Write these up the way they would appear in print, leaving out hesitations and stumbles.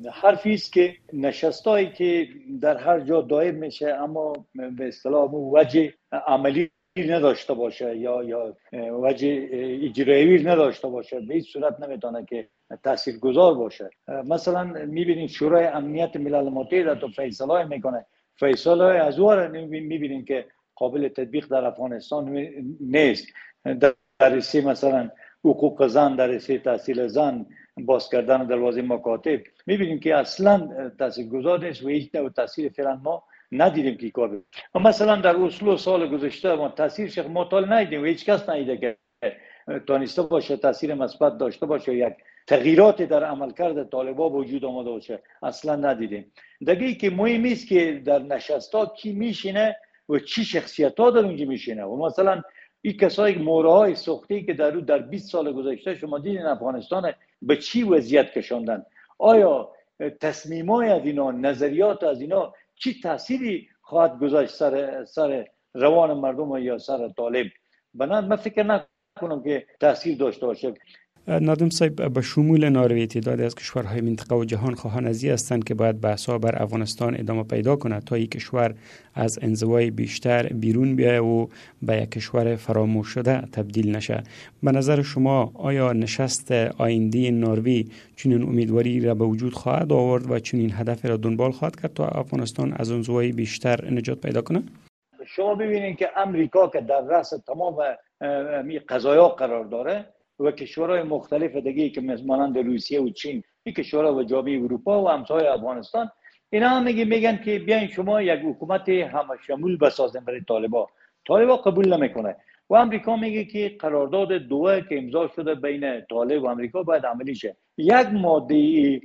حرفی است که نشستایی که در هر جا دایر میشه اما به اصطلاح وجه عملی نداشته باشه یا وجه اجرایی نداشته باشه، به هیچ صورت نمیتونه که تاثیرگذار باشه. مثلا میبینید شورای امنیت ملل متحد تو فیصله میکنه، فیصله از او میبینید که قابل تطبیق در افغانستان نیست. در رسی مثلا حقوق زن، در رسی تحصیل زن، باز کردن دروازه مکاتب، میبینیم که اصلا تاثیرگذار نیست و هیچ نوع تاثیر فعلا ما ندیدیم که کار بکنه. مثلا در اسلو سال گذشته ما تاثیرش ما تا ندیدیم و هیچ کس ندیده که تانسته باشه تاثیر مثبت داشته باشه، یک تغییرات در عملکرد طالبان وجود آمده باشه، اصلا ندیدیم. دیگه که مهم است که در نشستا کی میشینه و چی شخصیت ها در اونجا میشینه. و مثلا این کسایی موره های سوختی که در 20 سال گذشته شما دیدین افغانستان به چی وضعیت کشاندن، آیا تصمیمای از اینا، نظریات از اینا چی تأثیری خواهد گذاشت سر روان مردم یا سر طالب؟ بنابراین من فکر نکنم که تأثیر داشته باشه. نادم صاحب، به شمول نروژ تعدادی از کشورهای منطقه و جهان خواهان از این هستند که باید بحث‌ها بر افغانستان ادامه پیدا کند تا این کشور از انزوای بیشتر بیرون بیاید و به یک کشور فراموش شده تبدیل نشه. به نظر شما آیا نشست آینده نروژ چنین امیدواری را به وجود خواهد آورد و چنین هدف را دنبال خواهد کرد تا افغانستان از انزوای بیشتر نجات پیدا کند؟ شما ببینید که امریکا که در رأس تمام قضایا قرار داره و کشورهای مختلف دیگه که مانند روسیه و چین، این کشورها و جامعه اروپا و همسایه افغانستان، اینا هم میگن که بیاین شما یک حکومت همشمول بسازین برای طالبان قبول نمیکنه و امریکا میگه که قرارداد دوحه که امضا شده بین طالب و امریکا باید عملی شه. یک ماده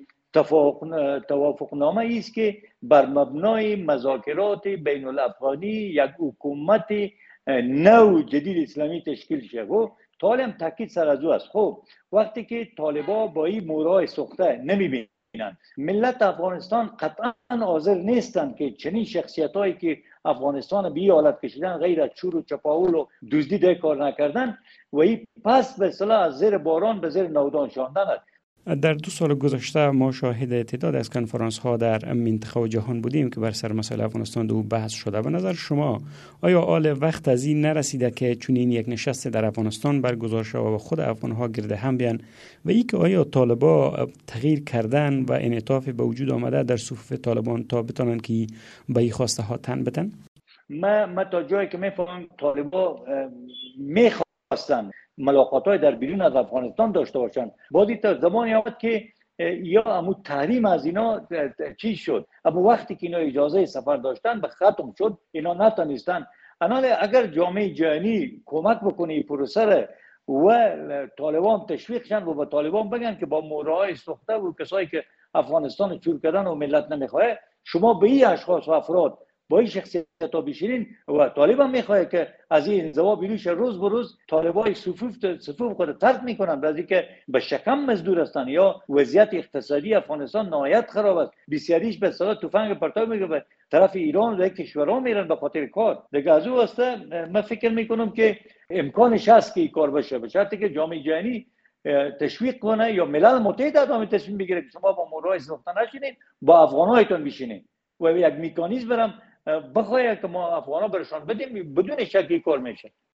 توافقنامه است که بر مبنای مذاکرات بین الافغانی یک حکومت نو جدید اسلامی تشکیل شه. طالب تاکید سر از او است. خب وقتی که طالبا با این مورای سوخته نمیبینن، ملت افغانستان قطعا حاضر نیستند که چنین شخصیتایی که افغانستان به این حالت کشیدن، غیر از چور و چپاول و دزدی ده کار نکردن و این پس به اصطلاح از زیر باران به زیر نودان شاندن است. در 2 سال گذشته ما شاهد تعداد از کنفرانس ها در منطقه و جهان بودیم که بر سر مسائل افغانستان دو بحث شده. به نظر شما آیا آل وقت از این نرسیده که چنین یک نشست در افغانستان برگزار شود و خود افغان ها گرد هم بیان و ای که آیا طالبا تغییر کردن و انعطاف به وجود آمده در صفوف طالبان تا بتونن که به این خواسته ها تن بدن؟ من تا جایی که میفهمم طالبا میخواستن ملاقات‌های در بیرون از افغانستان داشته باشن. بعدی تا زمانی آمد که یا امو تحریم از اینا چی شد، اما وقتی که اینا اجازه سفر داشتن به ختم شد، اینا نتونستن. اگر جامعه جهانی کمک بکنه این پروسه و طالبان تشویق شن و به طالبان بگن که با مورهای سوخته و کسایی که افغانستان چور کردن و ملت نمیخواه، شما به این اشخاص و افراد با این شخصیت ها بشینین و طالبان میخواه که از این انزوا بیروش روز به روز طالبای صفوف خود ترک میکنن، بعضی که به شکم مزدور هستن یا وضعیت اقتصادی افغانستان نهایت خراب است، بسیاریش به اصطلاح تفنگ پرتاب میگه به طرف ایران و کشورها میرن به خاطر کار دیگه. از او هسته من فکر میکنم که امکانش هست که این کار بشه، به شرطی که جامعه جهانی تشویق کنه یا ملل متحد ادامه تصمیم بگیره که شما با مورای سوخته نشینین، با افغانایتون بشینین و یک مکانیزم برم بخواهی که ما افغانا برشان بدیم، بدون شکی کار میشه.